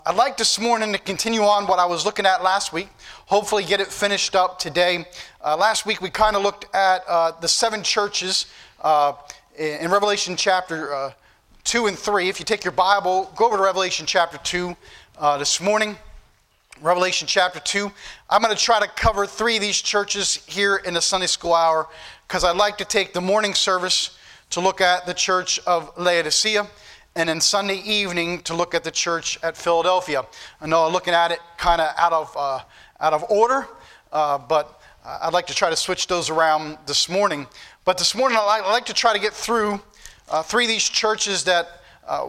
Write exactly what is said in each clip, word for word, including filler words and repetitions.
I'd like this morning to continue on what I was looking at last week, hopefully get it finished up today. Uh, last week we kind of looked at uh, the seven churches uh, in Revelation chapter uh, two and three. If you take your Bible, go over to Revelation chapter two uh, this morning. Revelation chapter two. I'm going to try to cover three of these churches here in the Sunday school hour because I'd like to take the morning service to look at the church of Laodicea, and then Sunday evening to look at the church at Philadelphia. I know I'm looking at it kind of out of uh, out of order, uh, but I'd like to try to switch those around this morning. But this morning I'd like, I'd like to try to get through uh, three of these churches that uh,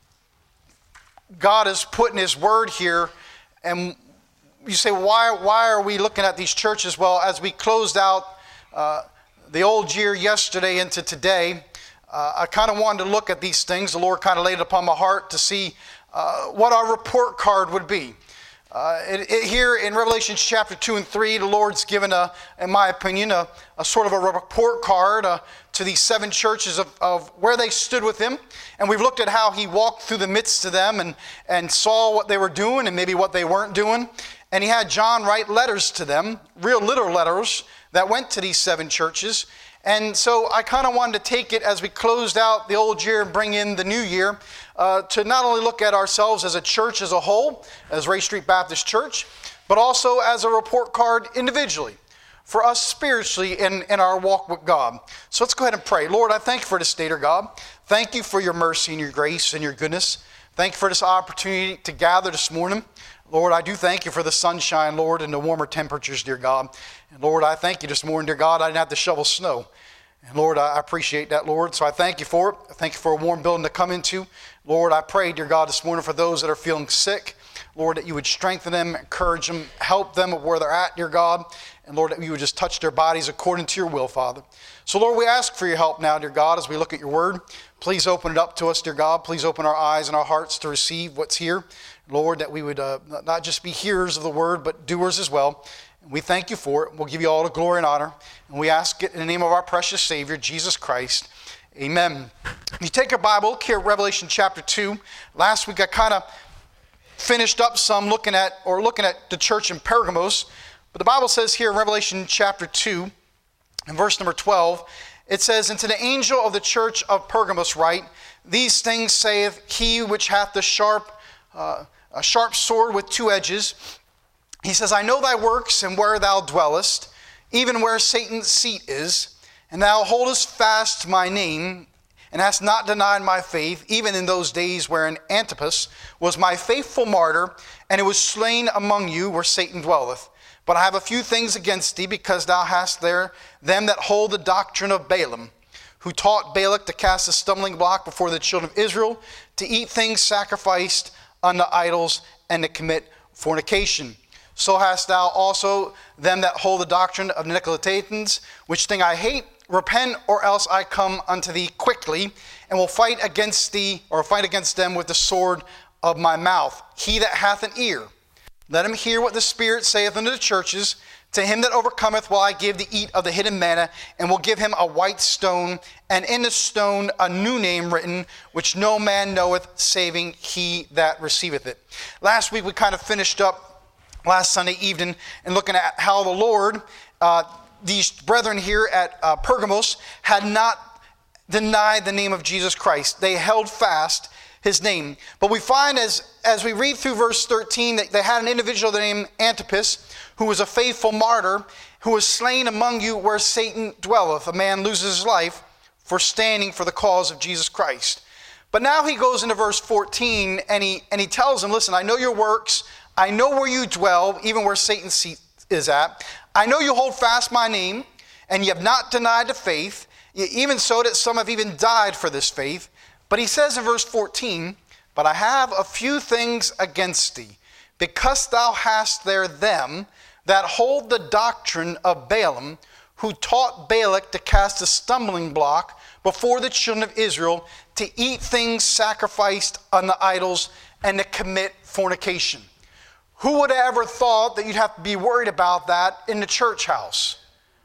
God has put in His Word here. And you say, why, why are we looking at these churches? Well, as we closed out uh, the old year yesterday into today, Uh, I kind of wanted to look at these things. The Lord kind of laid it upon my heart to see uh, what our report card would be. Uh, it, it, here in Revelation chapter two and three, the Lord's given, a, in my opinion, a, a sort of a report card uh, to these seven churches of, of where they stood with Him. And we've looked at how He walked through the midst of them and, and saw what they were doing and maybe what they weren't doing. And He had John write letters to them, real literal letters that went to these seven churches. And so I kind of wanted to take it as we closed out the old year and bring in the new year uh, to not only look at ourselves as a church as a whole, as Ray Street Baptist Church, but also as a report card individually for us spiritually in, in our walk with God. So let's go ahead and pray. Lord, I thank you for this day, dear God. Thank you for your mercy and your grace and your goodness. Thank you for this opportunity to gather this morning. Lord, I do thank you for the sunshine, Lord, and the warmer temperatures, dear God. And Lord, I thank you this morning, dear God, I didn't have to shovel snow. And Lord, I appreciate that, Lord. So I thank you for it. I thank you for a warm building to come into. Lord, I pray, dear God, this morning for those that are feeling sick, Lord, that you would strengthen them, encourage them, help them where they're at, dear God. And Lord, that you would just touch their bodies according to your will, Father. So Lord, we ask for your help now, dear God, as we look at your word. Please open it up to us, dear God. Please open our eyes and our hearts to receive what's here. Lord, that we would uh, not just be hearers of the word, but doers as well. And we thank you for it. We'll give you all the glory and honor. And we ask it in the name of our precious Savior, Jesus Christ. Amen. If you take your Bible, look here at Revelation chapter two. Last week I kind of finished up some looking at, or looking at the church in Pergamos. But the Bible says here in Revelation chapter two, in verse number twelve, it says, "And to the angel of the church of Pergamos write, These things saith he which hath the sharp, uh, a sharp sword with two edges. He says, I know thy works and where thou dwellest, even where Satan's seat is, and thou holdest fast my name, and hast not denied my faith, even in those days wherein Antipas was my faithful martyr, and it was slain among you where Satan dwelleth. But I have a few things against thee, because thou hast there them that hold the doctrine of Balaam, who taught Balak to cast a stumbling block before the children of Israel, to eat things sacrificed unto idols, and to commit fornication. So hast thou also them that hold the doctrine of Nicolaitans, which thing I hate. Repent, or else I come unto thee quickly, and will fight against thee, or fight against them with the sword of my mouth. He that hath an ear, let him hear what the Spirit saith unto the churches. To him that overcometh will I give to eat of the hidden manna, and will give him a white stone, and in the stone a new name written, which no man knoweth, saving he that receiveth it." Last week we kind of finished up, last Sunday evening, and looking at how the Lord, uh, these brethren here at uh, Pergamos, had not denied the name of Jesus Christ. They held fast His name. But we find as, as we read through verse thirteen that they had an individual named Antipas, who was a faithful martyr, who was slain among you where Satan dwelleth. A man loses his life for standing for the cause of Jesus Christ. But now he goes into verse fourteen, and he, and he tells them, listen, I know your works. I know where you dwell, even where Satan's seat is at. I know you hold fast my name, and you have not denied the faith, even so that some have even died for this faith. But he says in verse fourteen, but I have a few things against thee, because thou hast there them that hold the doctrine of Balaam, who taught Balak to cast a stumbling block before the children of Israel, to eat things sacrificed unto idols, and to commit fornication. Who would have ever thought that you'd have to be worried about that in the church house?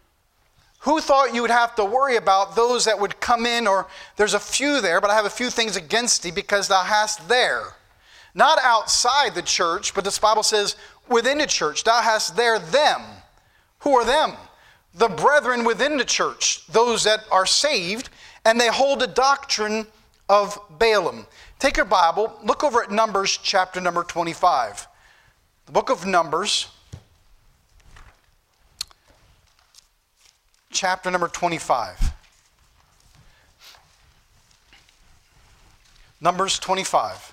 Who thought you would have to worry about those that would come in, or there's a few there, but I have a few things against thee, because thou hast there not outside the church, but this Bible says within the church. Thou hast there them. Who are them? The brethren within the church, those that are saved, and they hold the doctrine of Balaam. Take your Bible, look over at Numbers chapter number twenty-five. The book of Numbers, chapter number twenty-five. Numbers twenty-five.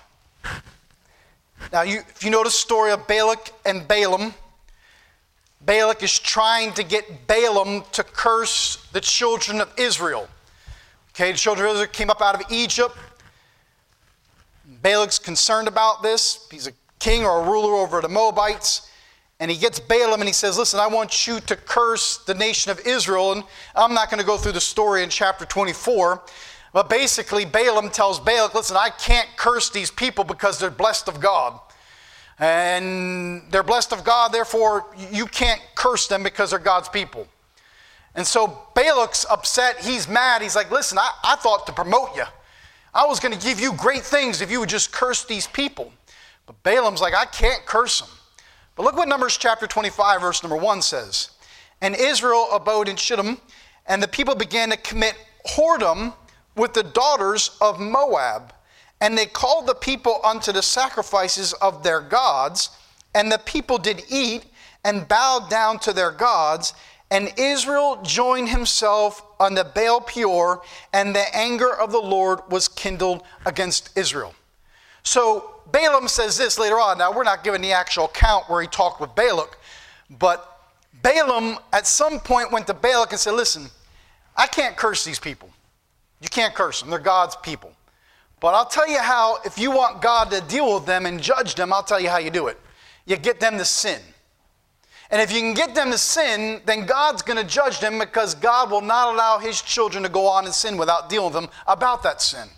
Now, you, if you know the story of Balak and Balaam, Balak is trying to get Balaam to curse the children of Israel. Okay, the children of Israel came up out of Egypt. Balak's concerned about this. He's a king or a ruler over the Moabites. And he gets Balaam and he says, listen, I want you to curse the nation of Israel. And I'm not going to go through the story in chapter twenty-four. But basically, Balaam tells Balak, listen, I can't curse these people because they're blessed of God. And they're blessed of God, therefore you can't curse them because they're God's people. And so Balak's upset, he's mad, he's like, listen, I, I thought to promote you. I was going to give you great things if you would just curse these people. But Balaam's like, I can't curse them. But look what Numbers chapter twenty-five, verse number one says. And Israel abode in Shittim, and the people began to commit whoredom with the daughters of Moab. And they called the people unto the sacrifices of their gods, and the people did eat and bowed down to their gods. And Israel joined himself unto Baal Peor, and the anger of the Lord was kindled against Israel. So Balaam says this later on. Now, we're not given the actual account where he talked with Balak, but Balaam at some point went to Balak and said, listen, I can't curse these people. You can't curse them. They're God's people. But I'll tell you how, if you want God to deal with them and judge them, I'll tell you how you do it. You get them to sin. And if you can get them to sin, then God's going to judge them, because God will not allow his children to go on and sin without dealing with them about that sin.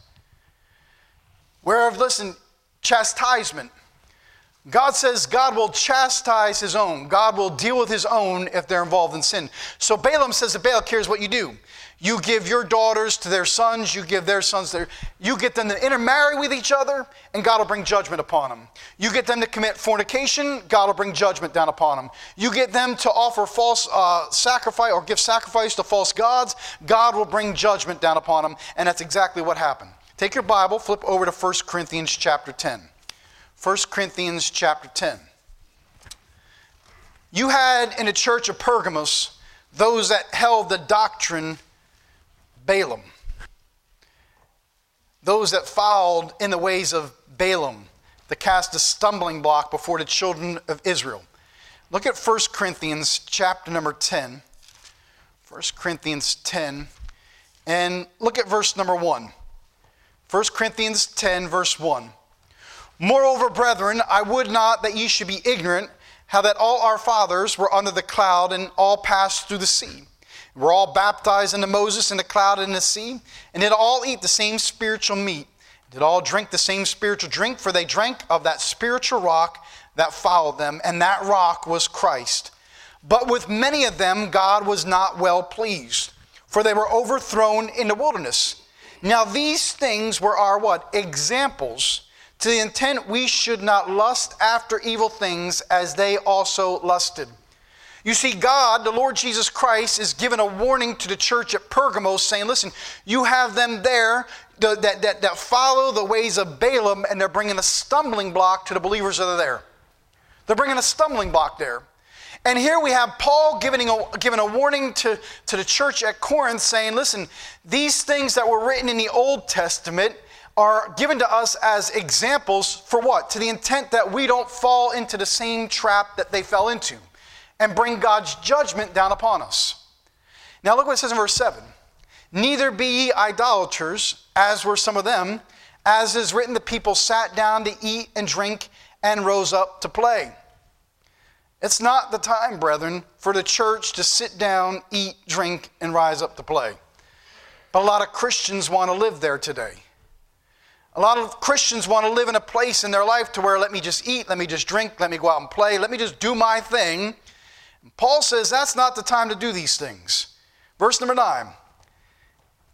Whereas, listen, chastisement. God says God will chastise his own. God will deal with his own if they're involved in sin. So Balaam says to Balak, here's what you do. You give your daughters to their sons, you give their sons their, you get them to intermarry with each other, and God will bring judgment upon them. You get them to commit fornication, God will bring judgment down upon them. You get them to offer false uh, sacrifice or give sacrifice to false gods, God will bring judgment down upon them, and that's exactly what happened. Take your Bible, flip over to First Corinthians chapter ten. First Corinthians chapter ten. You had in the church of Pergamos those that held the doctrine Balaam. Those that followed in the ways of Balaam, to cast a stumbling block before the children of Israel. Look at First Corinthians chapter number ten. First Corinthians ten. And look at verse number one. First Corinthians ten, verse one. Moreover, brethren, I would not that ye should be ignorant how that all our fathers were under the cloud, and all passed through the sea. We're all baptized into Moses in the cloud and in the sea, and did all eat the same spiritual meat, did all drink the same spiritual drink, for they drank of that spiritual rock that followed them, and that rock was Christ. But with many of them God was not well pleased, for they were overthrown in the wilderness. Now these things were our what? Examples, to the intent we should not lust after evil things as they also lusted. You see, God, the Lord Jesus Christ, is giving a warning to the church at Pergamos, saying, listen, you have them there that, that, that follow the ways of Balaam, and they're bringing a stumbling block to the believers that are there. They're bringing a stumbling block there. And here we have Paul giving a, giving a warning to, to the church at Corinth, saying, listen, these things that were written in the Old Testament are given to us as examples for what? To the intent that we don't fall into the same trap that they fell into, and bring God's judgment down upon us. Now look what it says in verse seven. Neither be ye idolaters, as were some of them, as is written, the people sat down to eat and drink and rose up to play. It's not the time, brethren, for the church to sit down, eat, drink, and rise up to play. But a lot of Christians want to live there today. A lot of Christians want to live in a place in their life to where let me just eat, let me just drink, let me go out and play, let me just do my thing. Paul says that's not the time to do these things. Verse number nine.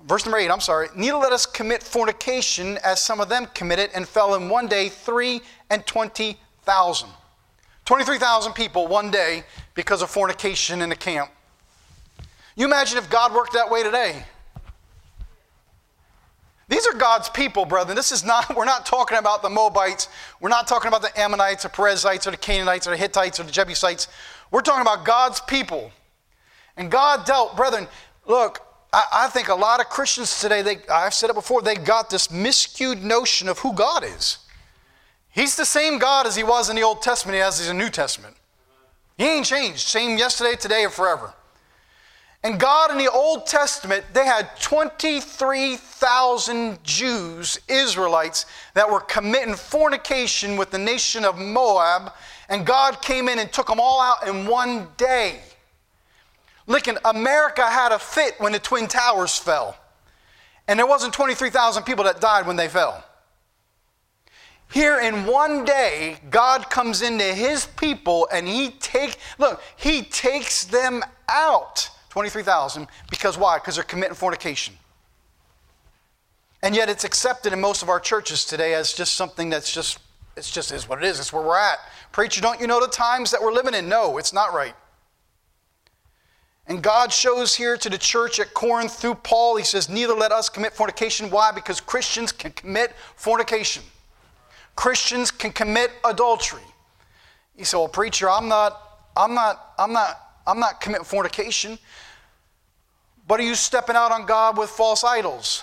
verse number eight, I'm sorry. Neither let us commit fornication as some of them committed and fell in one day three and twenty thousand. twenty-three thousand people one day because of fornication in the camp. You imagine if God worked that way today. These are God's people, brethren. This is not, we're not talking about the Moabites. We're not talking about the Ammonites or Perizzites or the Canaanites or the Hittites or the Jebusites. We're talking about God's people. And God dealt, brethren, look, I, I think a lot of Christians today, they, I've said it before, they got this miscued notion of who God is. He's the same God as he was in the Old Testament as he's in the New Testament. He ain't changed. Same yesterday, today, and forever. And God in the Old Testament, they had twenty-three thousand Jews, Israelites, that were committing fornication with the nation of Moab. And God came in and took them all out in one day. Listen, America had a fit when the Twin Towers fell. And there wasn't twenty-three thousand people that died when they fell. Here in one day, God comes into his people and he take, look, he takes them out. twenty-three thousand. Because why? Because they're committing fornication. And yet it's accepted in most of our churches today as just something that's just, it's just is what it is. It's where we're at. Preacher, don't you know the times that we're living in? No, it's not right. And God shows here to the church at Corinth through Paul, he says, neither let us commit fornication. Why? Because Christians can commit fornication. Christians can commit adultery. You say, well, preacher, I'm not, I'm not, I'm not, I'm not committing fornication. But are you stepping out on God with false idols?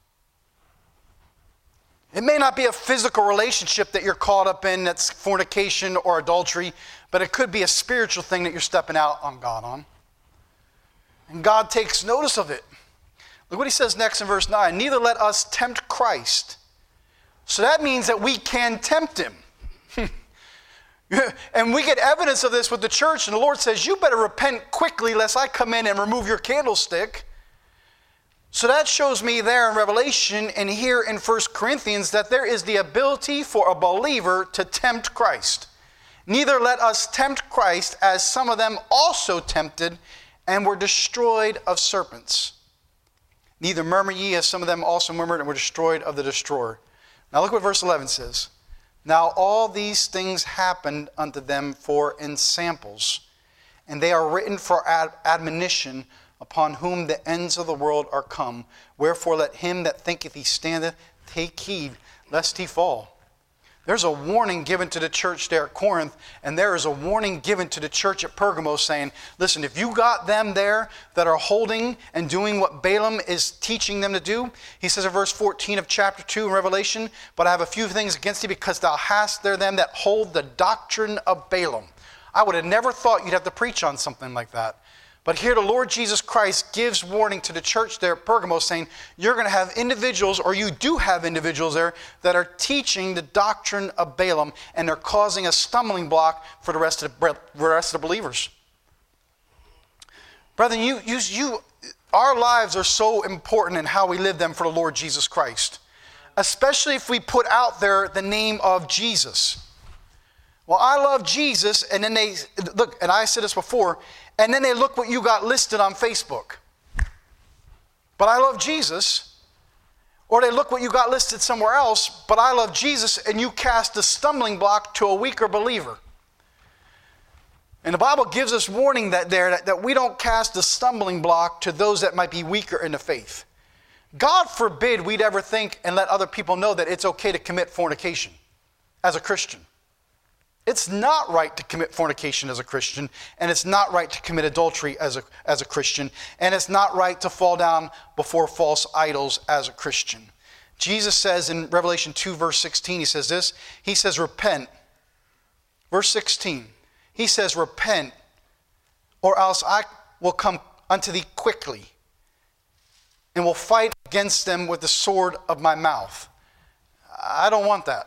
It may not be a physical relationship that you're caught up in that's fornication or adultery, but it could be a spiritual thing that you're stepping out on God on. And God takes notice of it. Look what he says next in verse nine. Neither let us tempt Christ. So that means that we can tempt him. And we get evidence of this with the church, and the Lord says, you better repent quickly lest I come in and remove your candlestick. So that shows me there in Revelation and here in First Corinthians that there is the ability for a believer to tempt Christ. Neither let us tempt Christ as some of them also tempted and were destroyed of serpents. Neither murmur ye as some of them also murmured and were destroyed of the destroyer. Now look what verse eleven says. Now all these things happened unto them for ensamples, and they are written for ad- admonition, upon whom the ends of the world are come. Wherefore let him that thinketh he standeth take heed, lest he fall. There's a warning given to the church there at Corinth, and there is a warning given to the church at Pergamos saying, listen, if you got them there that are holding and doing what Balaam is teaching them to do, he says in verse fourteen of chapter two in Revelation, but I have a few things against thee, because thou hast there them that hold the doctrine of Balaam. I would have never thought you'd have to preach on something like that. But here the Lord Jesus Christ gives warning to the church there at Pergamos saying, you're going to have individuals, or you do have individuals there, that are teaching the doctrine of Balaam, and they're causing a stumbling block for the rest of the, the, rest of the believers. Brethren, you, you, you, our lives are so important in how we live them for the Lord Jesus Christ, especially if we put out there the name of Jesus. Well, I love Jesus, and then they, look, and I said this before, and then they look what you got listed on Facebook. But I love Jesus. Or they look what you got listed somewhere else, but I love Jesus, and you cast a stumbling block to a weaker believer. And the Bible gives us warning that there that, that we don't cast a stumbling block to those that might be weaker in the faith. God forbid we'd ever think and let other people know that it's okay to commit fornication as a Christian. It's not right to commit fornication as a Christian, and it's not right to commit adultery as a, as a Christian, and it's not right to fall down before false idols as a Christian. Jesus says in Revelation two, verse sixteen, he says this, he says, repent. Verse sixteen, he says, repent, or else I will come unto thee quickly, and will fight against them with the sword of my mouth. I don't want that.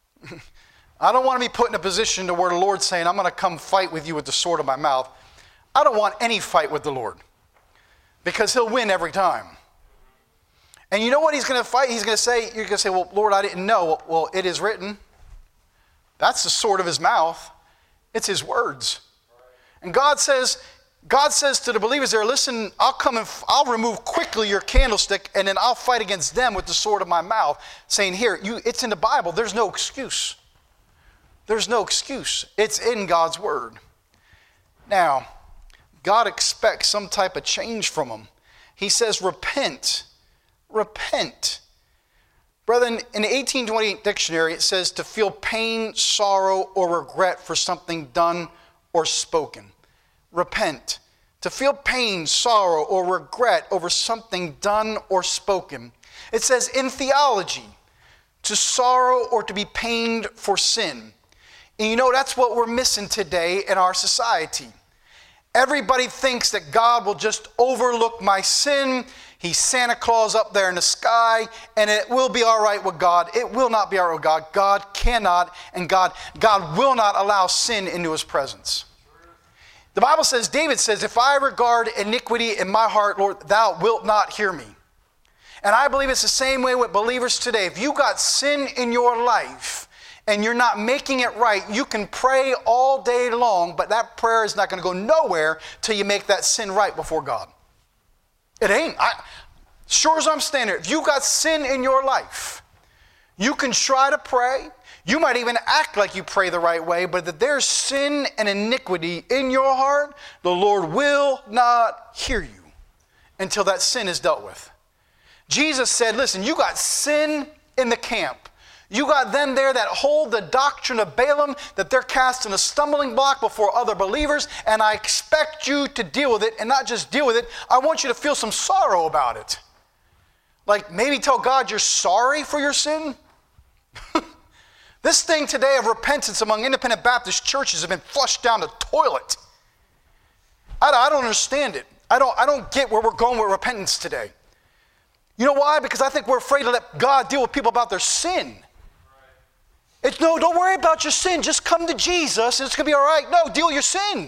I don't want to be put in a position to where the Lord's saying, I'm going to come fight with you with the sword of my mouth. I don't want any fight with the Lord, because he'll win every time. And you know what he's going to fight? He's going to say, you're going to say, well, Lord, I didn't know. Well, it is written. That's the sword of his mouth. It's his words. And God says, God says to the believers there, listen, I'll come and f- I'll remove quickly your candlestick, and then I'll fight against them with the sword of my mouth, saying, here, you, it's in the Bible. There's no excuse. There's no excuse. It's in God's word. Now, God expects some type of change from them. He says, repent. Repent. Brethren, in the eighteen twenty-eight dictionary, it says to feel pain, sorrow, or regret for something done or spoken. Repent. To feel pain, sorrow, or regret over something done or spoken. It says in theology, to sorrow or to be pained for sin. And you know, that's what we're missing today in our society. Everybody thinks that God will just overlook my sin. He's Santa Claus up there in the sky, and it will be all right with God. It will not be all right with God. God cannot, and God, God will not allow sin into his presence. The Bible says, David says, if I regard iniquity in my heart, Lord, thou wilt not hear me. And I believe it's the same way with believers today. If you got sin in your life and you're not making it right, you can pray all day long, but that prayer is not going to go nowhere till you make that sin right before God. It ain't. I, sure as I'm standing here, if you got sin in your life, you can try to pray. You might even act like you pray the right way, but if there's sin and iniquity in your heart, the Lord will not hear you until that sin is dealt with. Jesus said, listen, you got sin in the camp. You got them there that hold the doctrine of Balaam, that they're casting a stumbling block before other believers, and I expect you to deal with it, and not just deal with it, I want you to feel some sorrow about it. Like maybe tell God you're sorry for your sin. This thing today of repentance among independent Baptist churches has been flushed down the toilet. I, I don't understand it. I don't, I don't get where we're going with repentance today. You know why? Because I think we're afraid to let God deal with people about their sin. It's no, don't worry about your sin. Just come to Jesus and it's going to be all right. No, deal with your sin.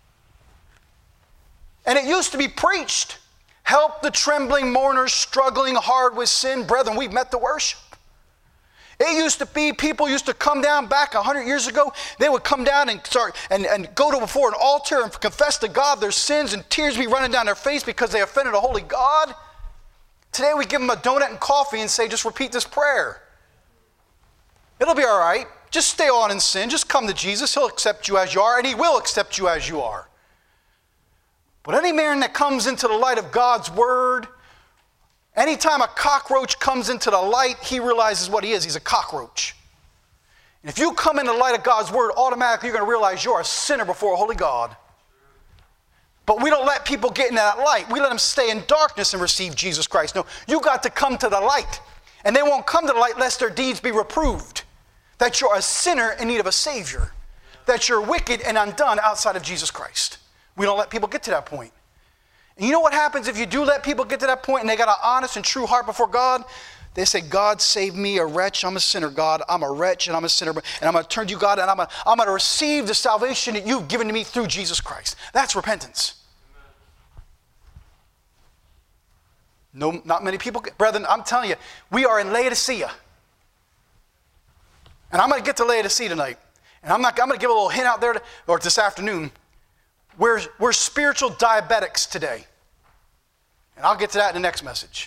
And it used to be preached. Help the trembling mourners struggling hard with sin. Brethren, we've met the worship. It used to be, people used to come down back a hundred years ago. They would come down and start and, and go to before an altar and confess to God their sins, and tears be running down their face because they offended a holy God. Today we give them a donut and coffee and say, just repeat this prayer. It'll be all right. Just stay on in sin. Just come to Jesus. He'll accept you as you are, and he will accept you as you are. But any man that comes into the light of God's word, anytime a cockroach comes into the light, he realizes what he is. He's a cockroach. And if you come in the light of God's word, automatically you're going to realize you're a sinner before a holy God. But we don't let people get in that light. We let them stay in darkness and receive Jesus Christ. No, you got to come to the light. And they won't come to the light lest their deeds be reproved. That you're a sinner in need of a Savior. That you're wicked and undone outside of Jesus Christ. We don't let people get to that point. And you know what happens if you do let people get to that point and they got an honest and true heart before God? They say, God, save me, a wretch. I'm a sinner, God. I'm a wretch and I'm a sinner. And I'm going to turn to you, God, and I'm going to, I'm going to receive the salvation that you've given to me through Jesus Christ. That's repentance. No, not many people. Brethren, I'm telling you, we are in Laodicea. And I'm going to get to Laodicea tonight. And I'm not. I'm going to give a little hint out there, to, or this afternoon. We're, we're spiritual diabetics today. And I'll get to that in the next message.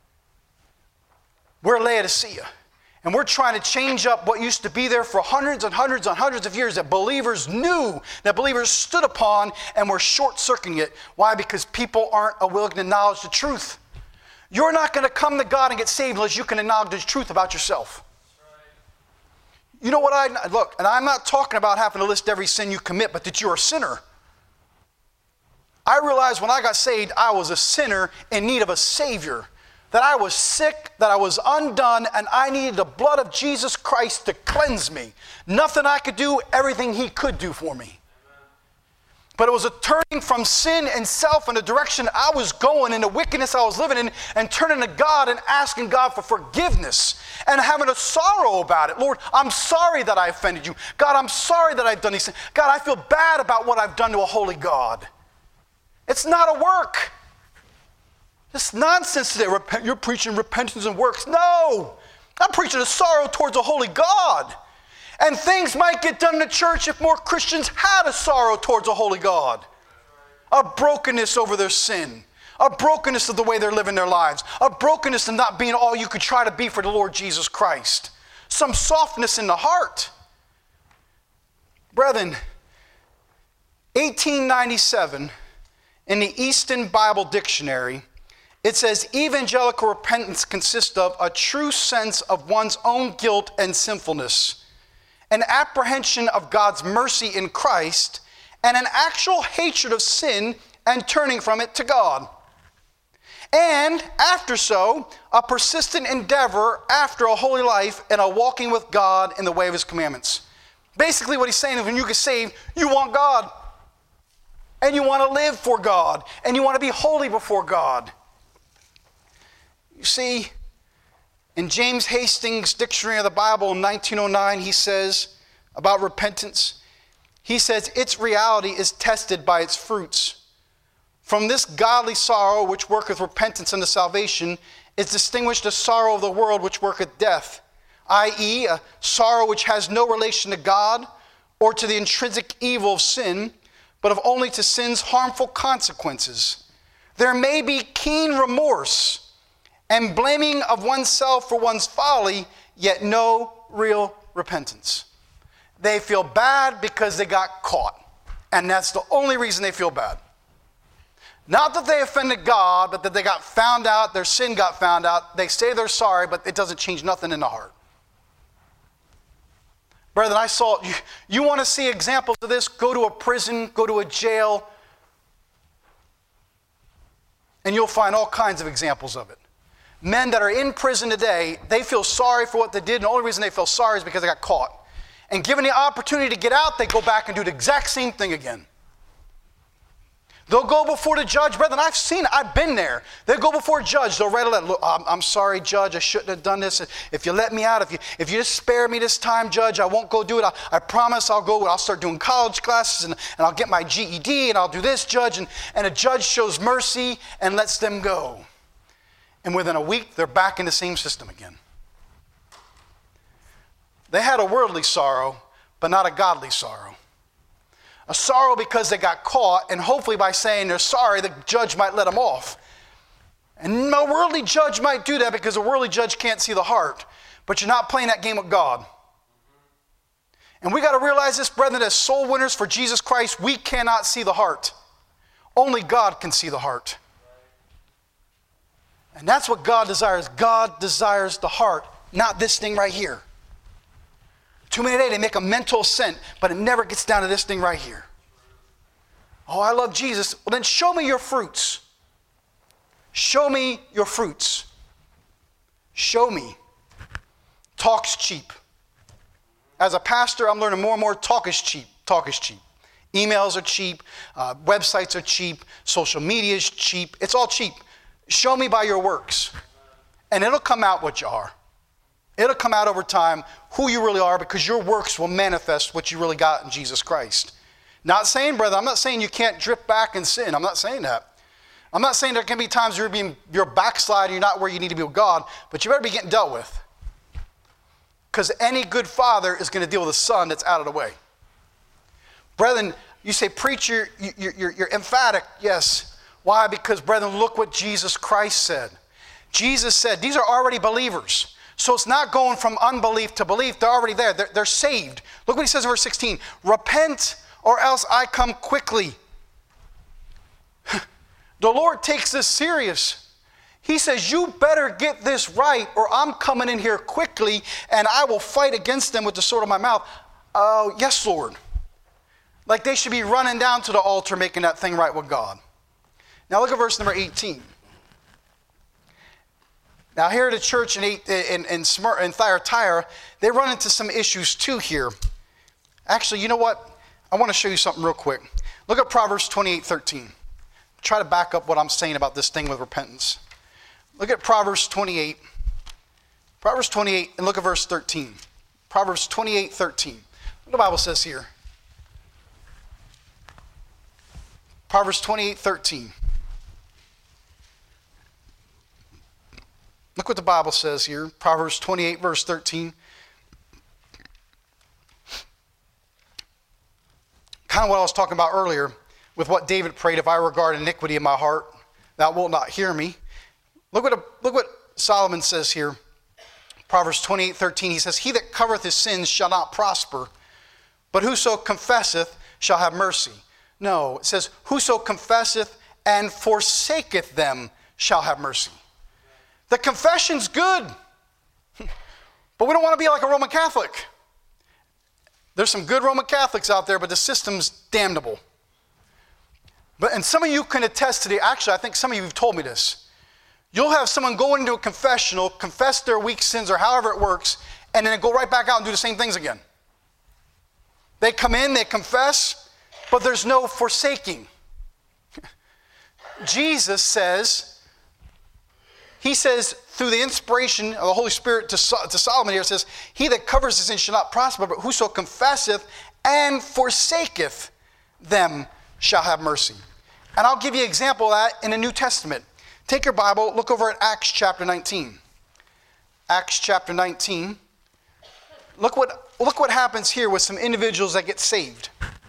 We're Laodicea. And we're trying to change up what used to be there for hundreds and hundreds and hundreds of years that believers knew, that believers stood upon, and we're short-circuiting it. Why? Because people aren't willing to acknowledge the truth. You're not going to come to God and get saved unless you can acknowledge the truth about yourself. You know what I, look, and I'm not talking about having to list every sin you commit, but that you're a sinner. I realized when I got saved, I was a sinner in need of a Savior. That I was sick, that I was undone, and I needed the blood of Jesus Christ to cleanse me. Nothing I could do, everything he could do for me. But it was a turning from sin and self in the direction I was going, in the wickedness I was living in, and turning to God and asking God for forgiveness and having a sorrow about it. Lord, I'm sorry that I offended you. God, I'm sorry that I've done these things. God, I feel bad about what I've done to a holy God. It's not a work. It's nonsense today. Repent, you're preaching repentance and works. No, I'm preaching a sorrow towards a holy God. And things might get done in the church if more Christians had a sorrow towards a holy God. a brokenness over their sin, a brokenness of the way they're living their lives, a brokenness of not being all you could try to be for the Lord Jesus Christ, some softness in the heart. Brethren, eighteen ninety-seven, in the Easton Bible Dictionary, it says evangelical repentance consists of a true sense of one's own guilt and sinfulness, an apprehension of God's mercy in Christ, and an actual hatred of sin and turning from it to God. And after so, a persistent endeavor after a holy life and a walking with God in the way of his commandments. Basically what he's saying is when you get saved, you want God. And you want to live for God. And you want to be holy before God. You see, in James Hastings' Dictionary of the Bible in nineteen oh nine, he says about repentance, he says, its reality is tested by its fruits. From this godly sorrow which worketh repentance unto salvation is distinguished the sorrow of the world which worketh death, that is, a sorrow which has no relation to God or to the intrinsic evil of sin, but of only to sin's harmful consequences. There may be keen remorse and blaming of oneself for one's folly, yet no real repentance. They feel bad because they got caught, and that's the only reason they feel bad. Not that they offended God, but that they got found out, their sin got found out. They say they're sorry, but it doesn't change nothing in the heart. Brethren, I saw, you, you want to see examples of this? Go to a prison, go to a jail, and you'll find all kinds of examples of it. Men that are in prison today, they feel sorry for what they did, and the only reason they feel sorry is because they got caught. And given the opportunity to get out, they go back and do the exact same thing again. They'll go before the judge. Brethren, I've seen it. I've been there. They'll go before a judge. They'll write a letter. Look, I'm, I'm sorry, judge. I shouldn't have done this. If you let me out, if you if you just spare me this time, judge, I won't go do it. I, I promise I'll go. I'll start doing college classes, and, and I'll get my G E D, and I'll do this, judge. And, and a judge shows mercy and lets them go. And within a week, they're back in the same system again. They had a worldly sorrow, but not a godly sorrow. A sorrow because they got caught, and hopefully by saying they're sorry, the judge might let them off. And a worldly judge might do that because a worldly judge can't see the heart. But you're not playing that game with God. And we got to realize this, brethren, as soul winners for Jesus Christ, we cannot see the heart. Only God can see the heart. And that's what God desires. God desires the heart, not this thing right here. Too many today, they make a mental assent, but it never gets down to this thing right here. Oh, I love Jesus. Well, then show me your fruits. Show me your fruits. Show me. Talk's cheap. As a pastor, I'm learning more and more talk is cheap. Talk is cheap. Emails are cheap. Uh, websites are cheap. Social media is cheap. It's all cheap. Show me by your works. And it'll come out what you are. It'll come out over time who you really are, because your works will manifest what you really got in Jesus Christ. Not saying, brother, I'm not saying you can't drip back and sin. I'm not saying that. I'm not saying there can be times you're being you're backsliding, you're not where you need to be with God, but you better be getting dealt with. Because any good father is going to deal with a son that's out of the way. Brethren, you say, preacher, you're, you're, you're emphatic. Yes. Why? Because, brethren, look what Jesus Christ said. Jesus said, these are already believers. So it's not going from unbelief to belief. They're already there. They're, they're saved. Look what he says in verse sixteen. Repent, or else I come quickly. The Lord takes this serious. He says, you better get this right, or I'm coming in here quickly, and I will fight against them with the sword of my mouth. Oh, uh, yes, Lord. Like they should be running down to the altar making that thing right with God. Now look at verse number eighteen. Now here at the church in, in, in, Smyrna, in Thyatira, they run into some issues too here. Actually, you know what? I want to show you something real quick. Look at Proverbs twenty-eight thirteen. Try to back up what I'm saying about this thing with repentance. Look at Proverbs twenty-eight. Proverbs twenty-eight, and look at verse thirteen. Proverbs twenty-eight thirteen. What the Bible says here. Proverbs twenty-eight thirteen. Look what the Bible says here. Proverbs twenty-eight, verse thirteen. Kind of what I was talking about earlier. with what David prayed, if I regard iniquity in my heart, thou wilt not hear me. Look what, look what Solomon says here. Proverbs twenty-eight thirteen, he says, he that covereth his sins shall not prosper, but whoso confesseth shall have mercy. No, it says, whoso confesseth and forsaketh them shall have mercy. The confession's good, but we don't want to be like a Roman Catholic. There's some good Roman Catholics out there, but the system's damnable. But, and some of you can attest to the, actually, I think some of you have told me this. You'll have someone go into a confessional, confess their weak sins or however it works, and then go right back out and do the same things again. They come in, they confess, but there's no forsaking. Jesus says, he says through the inspiration of the Holy Spirit to, to Solomon here, it says, he that covers his sin shall not prosper, but whoso confesseth and forsaketh them shall have mercy. And I'll give you an example of that in the New Testament. Take your Bible, look over at Acts chapter nineteen. Acts chapter nineteen. Look what, look what happens here with some individuals that get saved.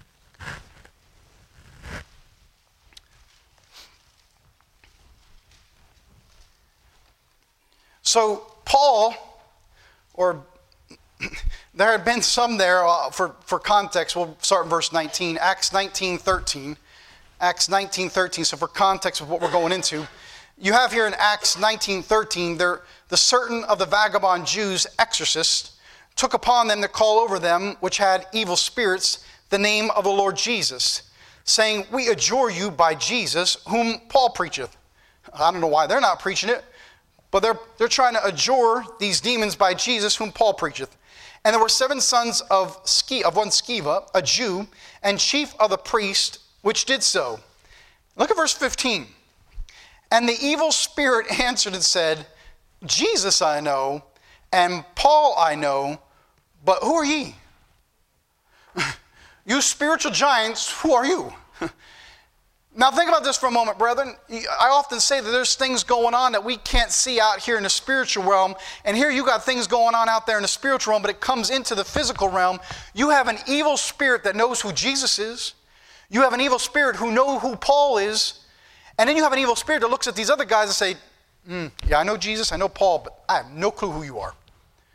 So Paul, or there had been some there, uh, for, for context, we'll start in verse nineteen, Acts nineteen thirteen. Acts nineteen thirteen, so for context of what we're going into, you have here in Acts nineteen thirteen, there, the certain of the vagabond Jews, exorcists, took upon them to call over them, which had evil spirits, the name of the Lord Jesus, saying, we adjure you by Jesus, whom Paul preacheth. I don't know why they're not preaching it, but they're, they're trying to adjure these demons by Jesus, whom Paul preacheth. And there were seven sons of, Ske, of one Sceva, a Jew, and chief of the priest, which did so. Look at verse fifteen. And the evil spirit answered and said, Jesus I know, and Paul I know, but who are ye? You spiritual giants, who are you? Now think about this for a moment, brethren. I often say that there's things going on that we can't see out here in the spiritual realm. And here you got things going on out there in the spiritual realm, but it comes into the physical realm. You have an evil spirit that knows who Jesus is. You have an evil spirit who knows who Paul is. And then you have an evil spirit that looks at these other guys and say, mm, yeah, I know Jesus, I know Paul, but I have no clue who you are.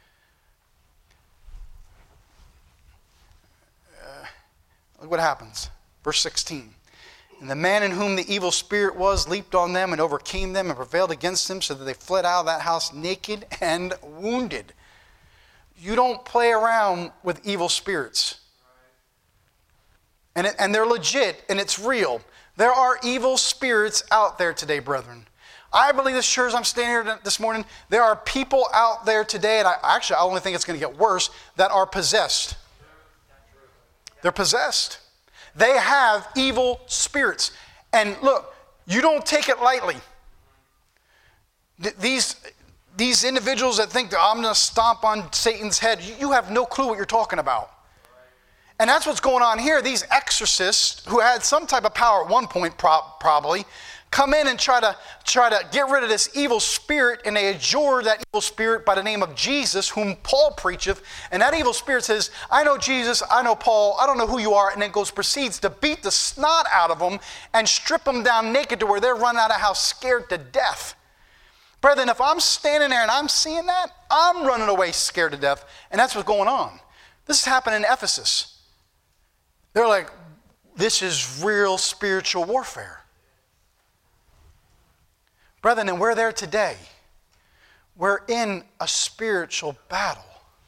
Uh, look what happens. Verse sixteen. And the man in whom the evil spirit was leaped on them and overcame them and prevailed against them, so that they fled out of that house naked and wounded. You don't play around with evil spirits. And, it, and they're legit and it's real. There are evil spirits out there today, brethren. I believe as sure as I'm standing here this morning, there are people out there today, and I actually I only think it's going to get worse, that are possessed. They're possessed. They have evil spirits. And look, you don't take it lightly. These, these individuals that think that I'm going to stomp on Satan's head, you have no clue what you're talking about. And that's what's going on here. These exorcists, who had some type of power at one point probably, come in and try to, try to get rid of this evil spirit, and they adjure that evil spirit by the name of Jesus, whom Paul preacheth. And that evil spirit says, I know Jesus, I know Paul, I don't know who you are, and then goes proceeds to beat the snot out of them and strip them down naked to where they're run out of house scared to death. Brethren, if I'm standing there and I'm seeing that, I'm running away scared to death, and that's what's going on. This is happening in Ephesus. They're like, this is real spiritual warfare. Brethren, and we're there today. We're in a spiritual battle.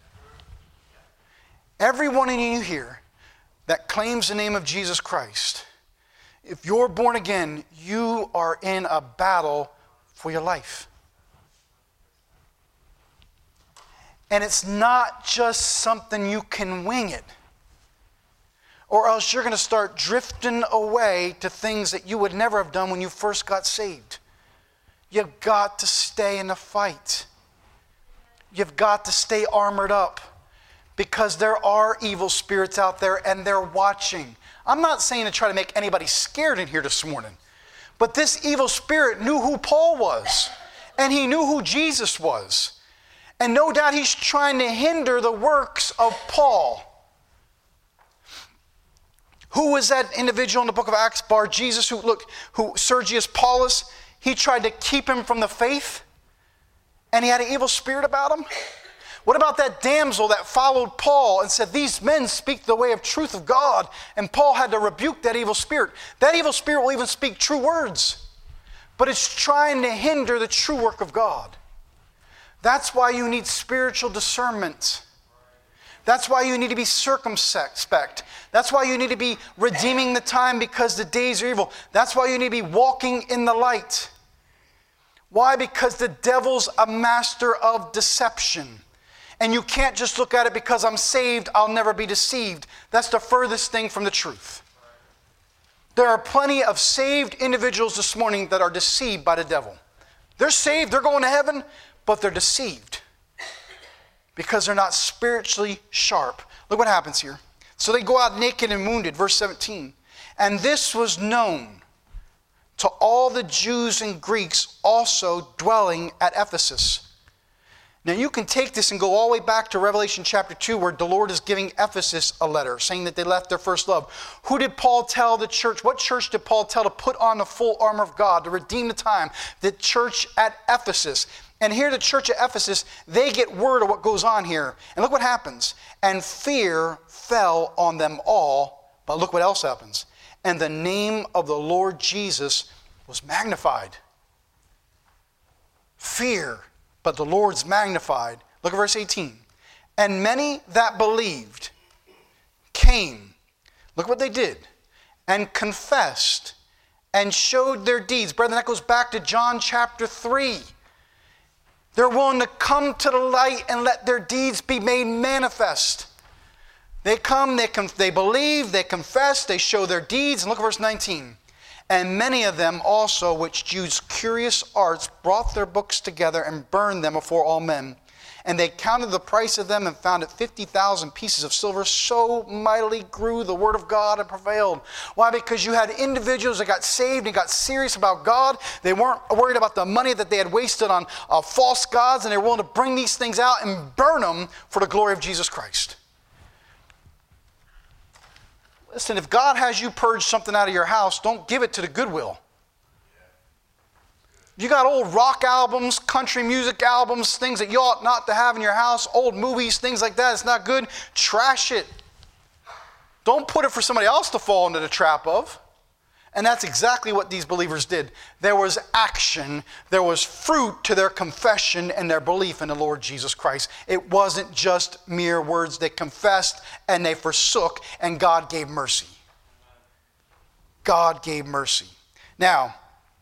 Every one of you here that claims the name of Jesus Christ, if you're born again, you are in a battle for your life. And it's not just something you can wing it, or else you're going to start drifting away to things that you would never have done when you first got saved. You've got to stay in the fight. You've got to stay armored up, because there are evil spirits out there and they're watching. I'm not saying to try to make anybody scared in here this morning, but this evil spirit knew who Paul was, and he knew who Jesus was. And no doubt he's trying to hinder the works of Paul. Who was that individual in the book of Acts, Bar Jesus, who, look, who Sergius Paulus, he tried to keep him from the faith, and he had an evil spirit about him? What about that damsel that followed Paul and said, these men speak the way of truth of God, and Paul had to rebuke that evil spirit? That evil spirit will even speak true words, but it's trying to hinder the true work of God. That's why you need spiritual discernment. That's why you need to be circumspect. That's why you need to be redeeming the time because the days are evil. That's why you need to be walking in the light. Why? Because the devil's a master of deception. And you can't just look at it because I'm saved, I'll never be deceived. That's the furthest thing from the truth. There are plenty of saved individuals this morning that are deceived by the devil. They're saved, they're going to heaven, but they're deceived because they're not spiritually sharp. Look what happens here. So they go out naked and wounded, verse seventeen. And this was known to all the Jews and Greeks also dwelling at Ephesus. Now you can take this and go all the way back to Revelation chapter two, where the Lord is giving Ephesus a letter saying that they left their first love. Who did Paul tell the church? What church did Paul tell to put on the full armor of God to redeem the time? The church at Ephesus. And here the church at Ephesus, they get word of what goes on here. And look what happens. And fear fell on them all. But look what else happens. And the name of the Lord Jesus was magnified. Fear, but the Lord's magnified. Look at verse eighteen. And many that believed came. Look what they did. And confessed and showed their deeds. Brethren, that goes back to John chapter three. They're willing to come to the light and let their deeds be made manifest. They come, they, conf- they believe, they confess, they show their deeds. And look at verse nineteen. And many of them also, which used curious arts, brought their books together and burned them before all men. And they counted the price of them and found it fifty thousand pieces of silver. So mightily grew the word of God and prevailed. Why? Because you had individuals that got saved and got serious about God. They weren't worried about the money that they had wasted on uh, false gods, and they were willing to bring these things out and burn them for the glory of Jesus Christ. Listen, if God has you purge something out of your house, don't give it to the Goodwill. You got old rock albums, country music albums, things that you ought not to have in your house, old movies, things like that. It's not good. Trash it. Don't put it for somebody else to fall into the trap of. And that's exactly what these believers did. There was action. There was fruit to their confession and their belief in the Lord Jesus Christ. It wasn't just mere words. They confessed and they forsook, and God gave mercy. God gave mercy. Now,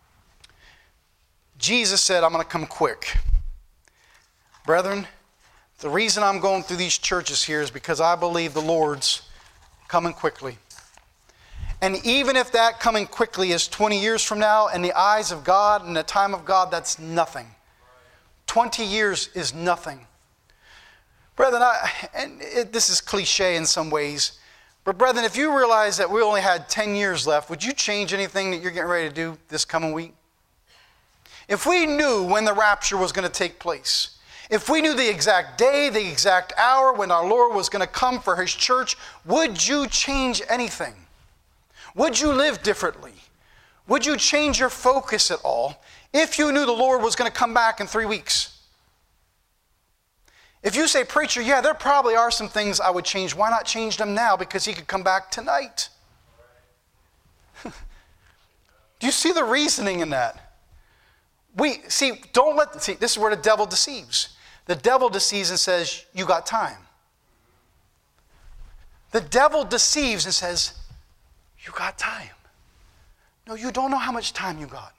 Jesus said, I'm going to come quick. Brethren, the reason I'm going through these churches here is because I believe the Lord's coming quickly. And even if that coming quickly is twenty years from now, in the eyes of God and the time of God, that's nothing. twenty years is nothing. Brethren, I, and it, this is cliche in some ways, but brethren, if you realize that we only had ten years left, would you change anything that you're getting ready to do this coming week? If we knew when the rapture was going to take place, if we knew the exact day, the exact hour when our Lord was going to come for his church, would you change anything? Would you live differently? Would you change your focus at all if you knew the Lord was going to come back in three weeks? If you say, preacher, yeah, there probably are some things I would change. Why not change them now? Because he could come back tonight. Do you see the reasoning in that? We see, don't let, see, this is where the devil deceives. The devil deceives and says, you got time. The devil deceives and says, you got time. No, you don't know how much time you got.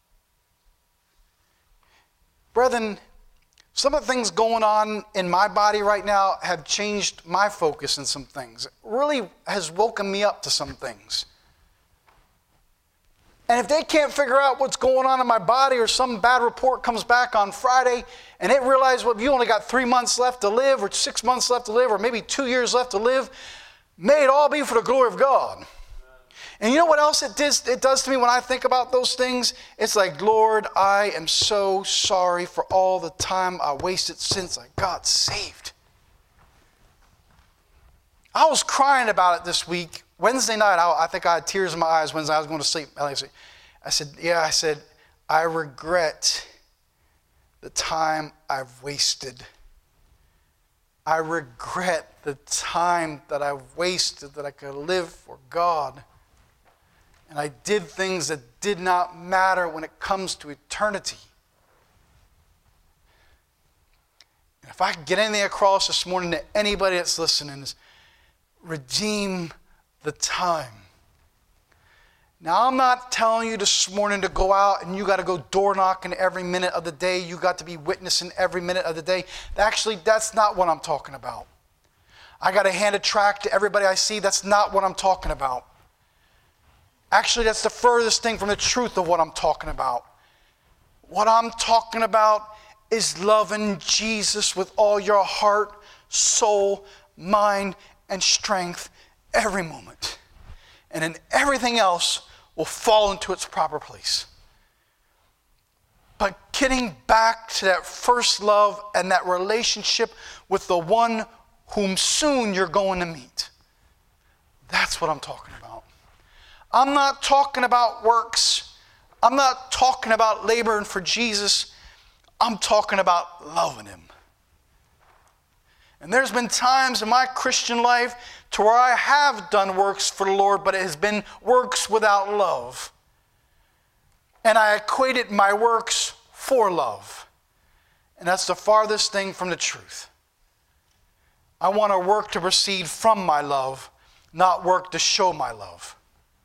Brethren, some of the things going on in my body right now have changed my focus in some things. It really has woken me up to some things. And if they can't figure out what's going on in my body, or some bad report comes back on Friday and they realize, well, you only got three months left to live, or six months left to live, or maybe two years left to live, may it all be for the glory of God. And you know what else it does, it does to me when I think about those things? It's like, Lord, I am so sorry for all the time I wasted since I got saved. I was crying about it this week. Wednesday night, I, I think I had tears in my eyes Wednesday. I was going to sleep. I said, yeah, I said, I regret the time I've wasted. I regret the time that I've wasted that I could live for God. And I did things that did not matter when it comes to eternity. And if I could get anything across this morning to anybody that's listening, is redeem the time. Now, I'm not telling you this morning to go out and you got to go door knocking every minute of the day. You got to be witnessing every minute of the day. Actually, that's not what I'm talking about. I got to hand a tract to everybody I see. That's not what I'm talking about. Actually, that's the furthest thing from the truth of what I'm talking about. What I'm talking about is loving Jesus with all your heart, soul, mind, and strength every moment. And then everything else will fall into its proper place. But getting back to that first love and that relationship with the one whom soon you're going to meet. That's what I'm talking about. I'm not talking about works. I'm not talking about laboring for Jesus. I'm talking about loving him. And there's been times in my Christian life to where I have done works for the Lord, but it has been works without love. And I equated my works for love. And that's the farthest thing from the truth. I want to work to proceed from my love, not work to show my love.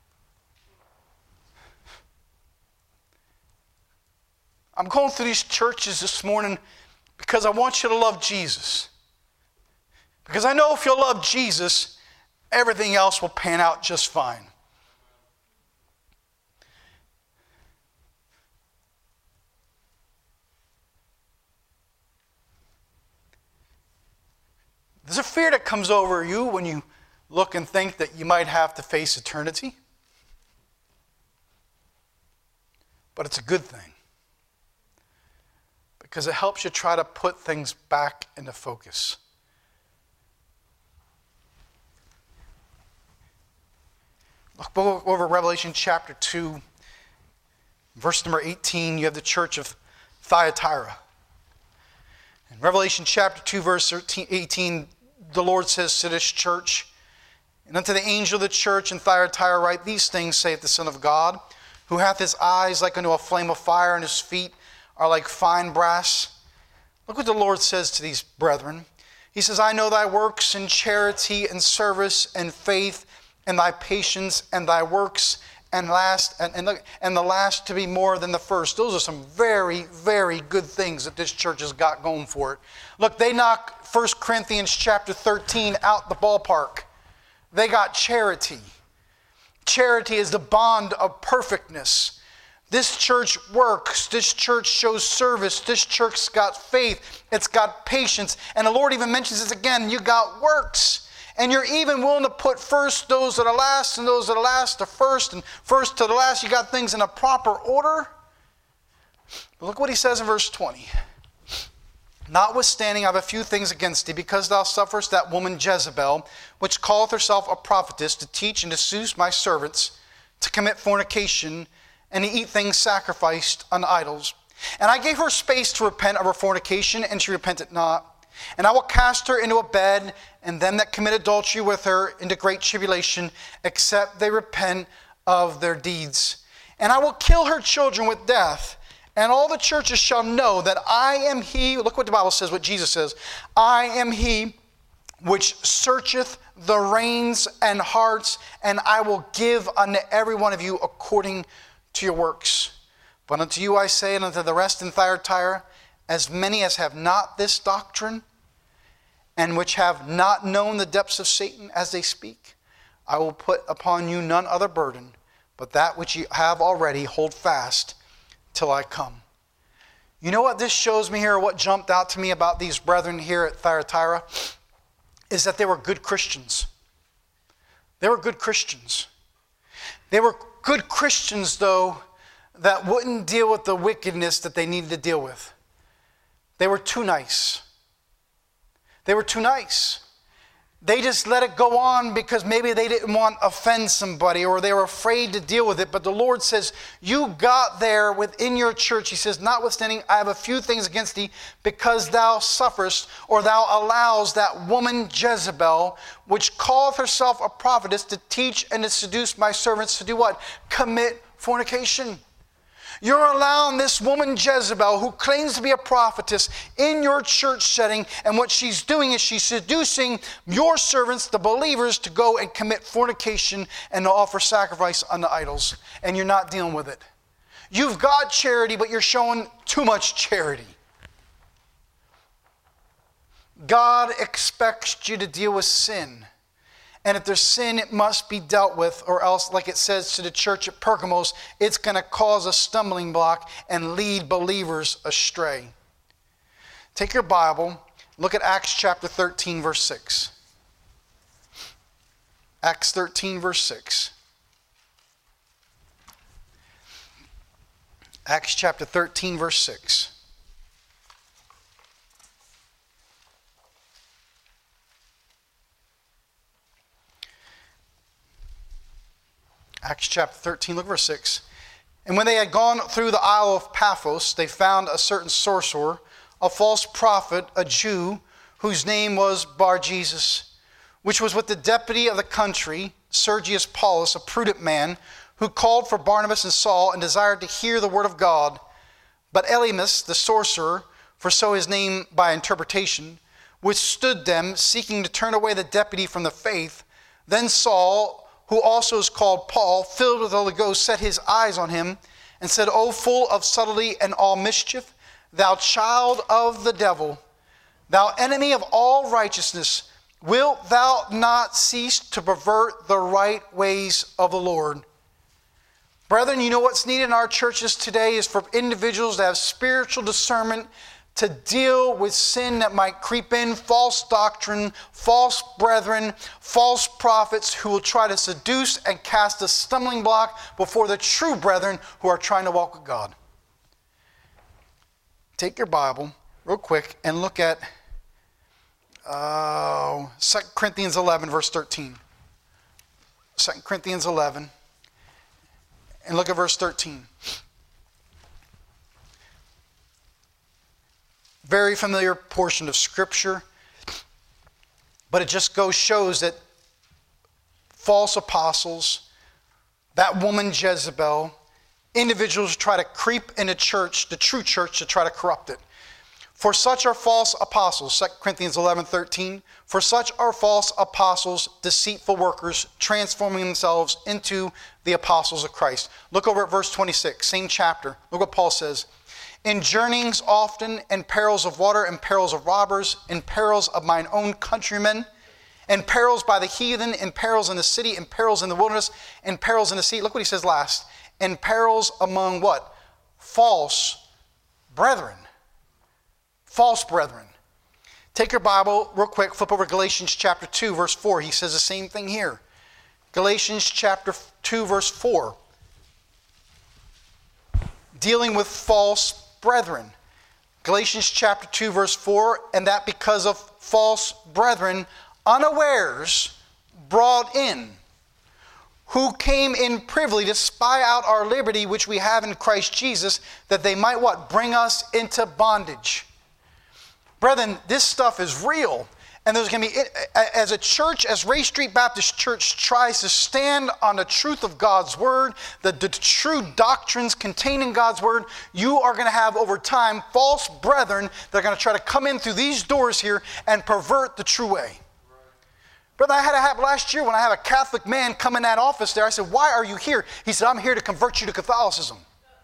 I'm going through these churches this morning because I want you to love Jesus. Because I know if you'll love Jesus, everything else will pan out just fine. There's a fear that comes over you when you look and think that you might have to face eternity. But it's a good thing. Because it helps you try to put things back into focus. Look over Revelation chapter two, verse number eighteen. You have the church of Thyatira. In Revelation chapter two, verse eighteen, the Lord says to this church, and unto the angel of the church in Thyatira write, these things saith the Son of God, who hath his eyes like unto a flame of fire, and his feet are like fine brass. Look what the Lord says to these brethren. He says, I know thy works and charity and service and faith and thy patience and thy works and last and, and, look, and the last to be more than the first. Those are some very, very good things that this church has got going for it. Look, they knock First Corinthians chapter thirteen out the ballpark. They got charity. Charity is the bond of perfectness. This church works. This church shows service. This church's got faith. It's got patience. And the Lord even mentions this again. You got works. And you're even willing to put first those that are last and those that are last to first and first to the last. You got things in a proper order. But look what he says in verse twenty. Notwithstanding, I have a few things against thee, because thou sufferest that woman Jezebel, which calleth herself a prophetess, to teach and to seduce my servants to commit fornication and to eat things sacrificed unto idols. And I gave her space to repent of her fornication, and she repented not. And I will cast her into a bed, and them that commit adultery with her into great tribulation, except they repent of their deeds. And I will kill her children with death, and all the churches shall know that I am he, look what the Bible says, what Jesus says, I am he which searcheth the reins and hearts, and I will give unto every one of you according to your works. But unto you I say, and unto the rest in Thyatira, as many as have not this doctrine, and which have not known the depths of Satan as they speak, I will put upon you none other burden, but that which you have already, hold fast till I come. You know what this shows me here, what jumped out to me about these brethren here at Thyatira, is that they were good Christians. They were good Christians. They were good Christians, though, that wouldn't deal with the wickedness that they needed to deal with. They were too nice. They were too nice. They just let it go on because maybe they didn't want to offend somebody or they were afraid to deal with it. But the Lord says, you got there within your church. He says, notwithstanding, I have a few things against thee, because thou sufferest, or thou allows that woman Jezebel, which calleth herself a prophetess, to teach and to seduce my servants to do what? Commit fornication. You're allowing this woman Jezebel, who claims to be a prophetess, in your church setting, and what she's doing is she's seducing your servants, the believers, to go and commit fornication and to offer sacrifice unto idols, and you're not dealing with it. You've got charity, but you're showing too much charity. God expects you to deal with sin. And if there's sin, it must be dealt with, or else, like it says to the church at Pergamos, it's going to cause a stumbling block and lead believers astray. Take your Bible, look at Acts chapter thirteen, verse six. Acts thirteen, verse six. Acts chapter thirteen, verse six. Acts chapter thirteen, look at verse six. And when they had gone through the Isle of Paphos, they found a certain sorcerer, a false prophet, a Jew, whose name was Bar-Jesus, which was with the deputy of the country, Sergius Paulus, a prudent man, who called for Barnabas and Saul and desired to hear the word of God. But Elymas, the sorcerer, for so his name by interpretation, withstood them, seeking to turn away the deputy from the faith. Then Saul, who also is called Paul, filled with the Holy Ghost, set his eyes on him and said, O full of subtlety and all mischief, thou child of the devil, thou enemy of all righteousness, wilt thou not cease to pervert the right ways of the Lord? Brethren, you know what's needed in our churches today is for individuals to have spiritual discernment to deal with sin that might creep in, false doctrine, false brethren, false prophets who will try to seduce and cast a stumbling block before the true brethren who are trying to walk with God. Take your Bible real quick and look at uh, Second Corinthians eleven, verse thirteen. Second Corinthians eleven. And look at verse thirteen. Very familiar portion of Scripture, but it just goes shows that false apostles, that woman Jezebel, individuals try to creep into church, the true church, to try to corrupt it. For such are false apostles, Second Corinthians eleven thirteen. For such are false apostles, deceitful workers, transforming themselves into the apostles of Christ. Look over at verse twenty-six, same chapter. Look what Paul says. In journeyings often, in perils of water, in perils of robbers, in perils of mine own countrymen, in perils by the heathen, in perils in the city, in perils in the wilderness, in perils in the sea. Look what he says last. In perils among what? False brethren. False brethren. Take your Bible real quick, flip over Galatians chapter two, verse four. He says the same thing here. Galatians chapter two, verse four. Dealing with false brethren. Galatians chapter two, verse four, and that because of false brethren, unawares brought in, who came in privily to spy out our liberty which we have in Christ Jesus, that they might what? Bring us into bondage. Brethren, this stuff is real. And there's going to be, as a church, as Ray Street Baptist Church tries to stand on the truth of God's Word, the, the true doctrines contained in God's Word, you are going to have over time false brethren that are going to try to come in through these doors here and pervert the true way. Brother, I had it happen last year when I had a Catholic man come in that office there. I said, why are you here? He said, I'm here to convert you to Catholicism.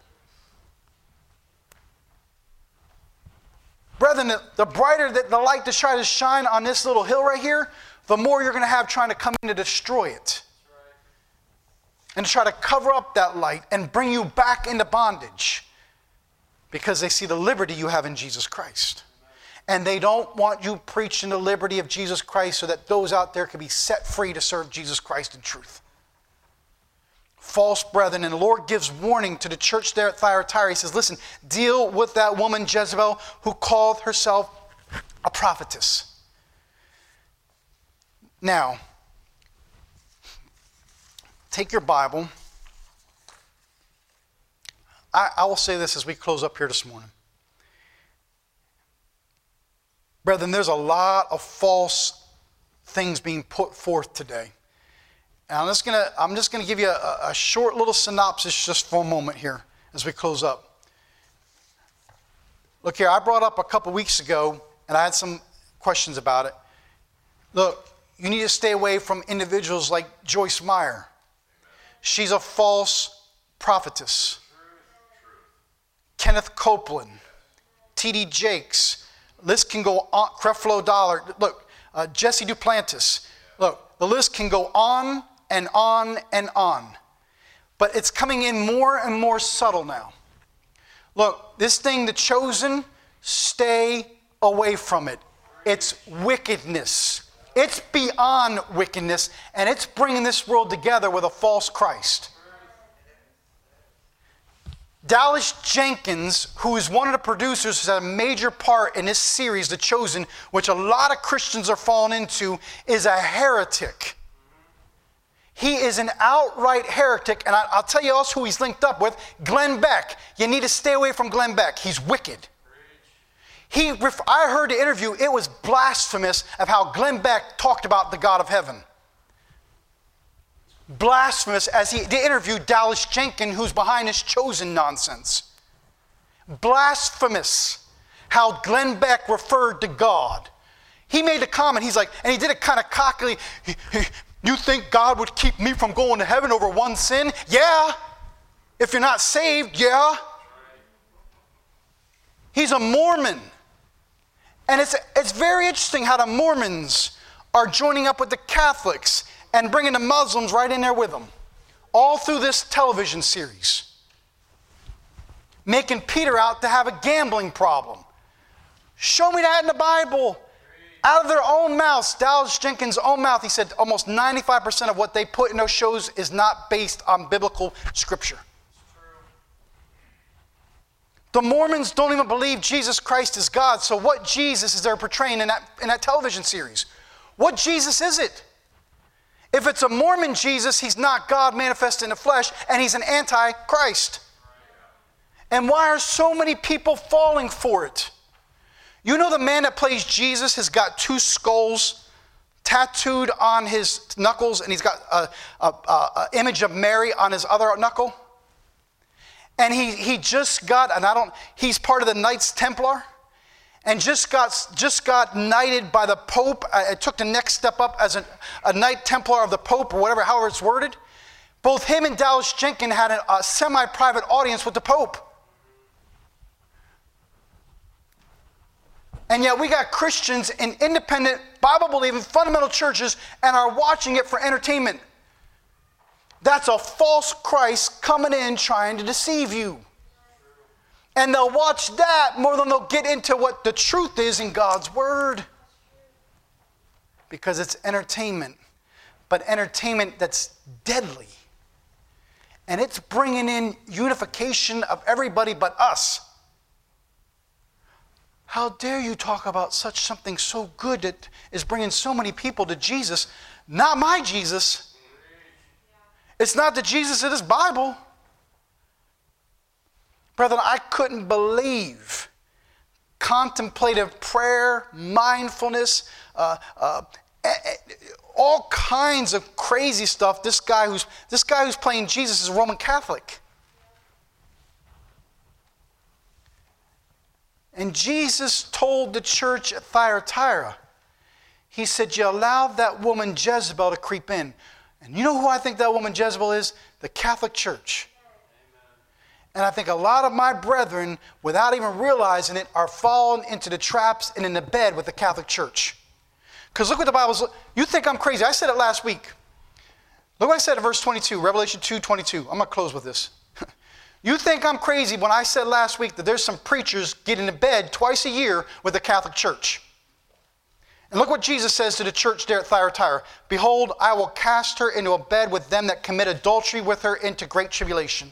Brethren, the, the brighter that the light to try to shine on this little hill right here, the more you're going to have trying to come in to destroy it. And to try to cover up that light and bring you back into bondage. Because they see the liberty you have in Jesus Christ. And they don't want you preaching the liberty of Jesus Christ so that those out there can be set free to serve Jesus Christ in truth. False brethren, and the Lord gives warning to the church there at Thyatira. He says, listen, deal with that woman Jezebel who called herself a prophetess. Now, take your Bible. I, I will say this as we close up here this morning. Brethren, there's a lot of false things being put forth today. And I'm just gonna, I'm just gonna give you a, a short little synopsis just for a moment here as we close up. Look here, I brought up a couple weeks ago, and I had some questions about it. Look, you need to stay away from individuals like Joyce Meyer. She's a false prophetess. Kenneth Copeland, T D Jakes, list can go on, Creflo Dollar, look, uh, Jesse Duplantis. Look, the list can go on and on and on. But it's coming in more and more subtle now. Look, this thing, The Chosen, stay away from it. It's wickedness. It's beyond wickedness, and it's bringing this world together with a false Christ. Dallas Jenkins, who is one of the producers, has had a major part in this series, The Chosen, which a lot of Christians are falling into, is a heretic. He is an outright heretic, and I, I'll tell you else who he's linked up with, Glenn Beck. You need to stay away from Glenn Beck. He's wicked. He, I heard the interview, it was blasphemous of how Glenn Beck talked about the God of heaven. Blasphemous as he they interviewed Dallas Jenkins, who's behind this Chosen nonsense. Blasphemous how Glenn Beck referred to God. He made a comment, he's like, and he did it kind of cockily, you think God would keep me from going to heaven over one sin? Yeah. If you're not saved, yeah. He's a Mormon. And it's, it's very interesting how the Mormons are joining up with the Catholics and bringing the Muslims right in there with them, all through this television series, making Peter out to have a gambling problem. Show me that in the Bible. Out of their own mouths, Dallas Jenkins' own mouth, he said almost ninety-five percent of what they put in those shows is not based on biblical scripture. The Mormons don't even believe Jesus Christ is God, so what Jesus is they're portraying in that, in that television series? What Jesus is it? If it's a Mormon Jesus, he's not God manifested in the flesh, and he's an anti-Christ. And why are so many people falling for it? You know the man that plays Jesus has got two skulls tattooed on his knuckles, and he's got an a, a, a image of Mary on his other knuckle? And he, he just got, and I don't, he's part of the Knights Templar, and just got just got knighted by the Pope. I, I took the next step up as a, a Knight Templar of the Pope, or whatever, however it's worded. Both him and Dallas Jenkins had a, a semi-private audience with the Pope. And yet we got Christians in independent, Bible-believing, fundamental churches and are watching it for entertainment. That's a false Christ coming in trying to deceive you. And they'll watch that more than they'll get into what the truth is in God's Word. Because it's entertainment. But entertainment that's deadly. And it's bringing in unification of everybody but us. How dare you talk about such something so good that is bringing so many people to Jesus? Not my Jesus. It's not the Jesus of this Bible. Brethren, I couldn't believe contemplative prayer, mindfulness, uh, uh, all kinds of crazy stuff. This guy who's this guy who's playing Jesus is a Roman Catholic. And Jesus told the church at Thyatira, he said, you allowed that woman Jezebel to creep in. And you know who I think that woman Jezebel is? The Catholic Church. And I think a lot of my brethren, without even realizing it, are falling into the traps and in the bed with the Catholic Church. Because look what the Bible's, you think I'm crazy. I said it last week. Look what I said in verse twenty-two, Revelation two twenty-two. I'm going to close with this. You think I'm crazy when I said last week that there's some preachers get into bed twice a year with the Catholic Church. And look what Jesus says to the church there at Thyatira. Behold, I will cast her into a bed with them that commit adultery with her into great tribulation.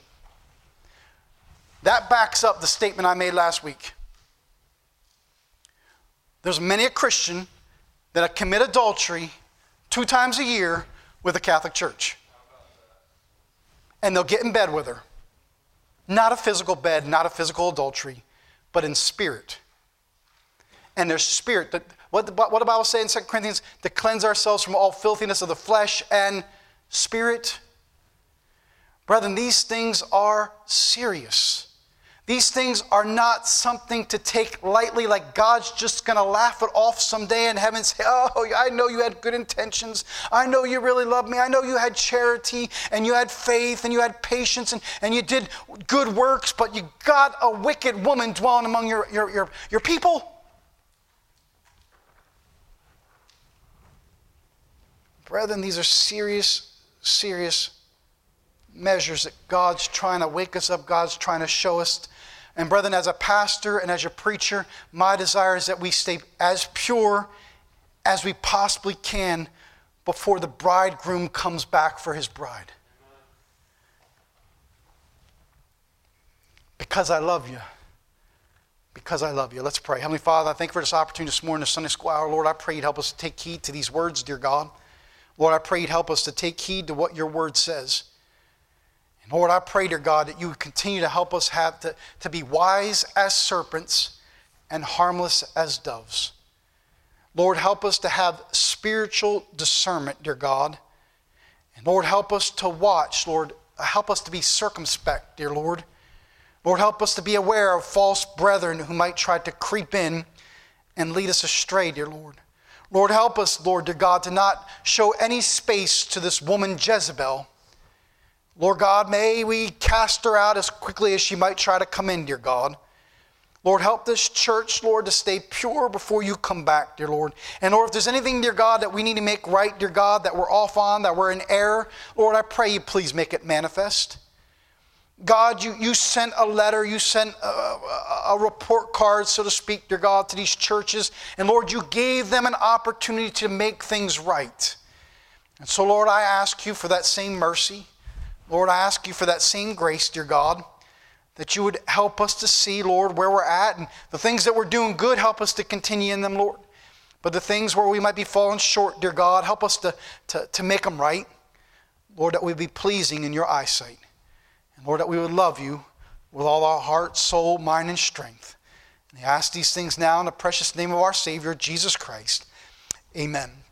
That backs up the statement I made last week. There's many a Christian that commit adultery two times a year with the Catholic Church. And they'll get in bed with her. Not a physical bed, not a physical adultery, but in spirit. And their spirit, that, what, the, what the Bible says in Second Corinthians, to cleanse ourselves from all filthiness of the flesh and spirit. Brethren, these things are serious. These things are not something to take lightly, like God's just going to laugh it off someday in heaven and say, oh, I know you had good intentions. I know you really loved me. I know you had charity and you had faith and you had patience and, and you did good works, but you got a wicked woman dwelling among your, your, your, your people. Brethren, these are serious, serious measures that God's trying to wake us up. God's trying to show us. And brethren, as a pastor and as a preacher, my desire is that we stay as pure as we possibly can before the bridegroom comes back for his bride. Because I love you. Because I love you. Let's pray. Heavenly Father, I thank you for this opportunity this morning, the Sunday School Hour. Lord, I pray you'd help us to take heed to these words, dear God. Lord, I pray you'd help us to take heed to what your word says. And Lord, I pray, dear God, that you would continue to help us have to, to be wise as serpents and harmless as doves. Lord, help us to have spiritual discernment, dear God. And Lord, help us to watch, Lord. Help us to be circumspect, dear Lord. Lord, help us to be aware of false brethren who might try to creep in and lead us astray, dear Lord. Lord, help us, Lord, dear God, to not show any space to this woman Jezebel. Lord God, may we cast her out as quickly as she might try to come in, dear God. Lord, help this church, Lord, to stay pure before you come back, dear Lord. And Lord, if there's anything, dear God, that we need to make right, dear God, that we're off on, that we're in error, Lord, I pray you please make it manifest. God, you, you sent a letter, you sent a, a, a report card, so to speak, dear God, to these churches. And Lord, you gave them an opportunity to make things right. And so, Lord, I ask you for that same mercy. Lord, I ask you for that same grace, dear God, that you would help us to see, Lord, where we're at. And the things that we're doing good, help us to continue in them, Lord. But the things where we might be falling short, dear God, help us to, to, to make them right. Lord, that we be pleasing in your eyesight. And Lord, that we would love you with all our heart, soul, mind, and strength. And I ask these things now in the precious name of our Savior, Jesus Christ. Amen.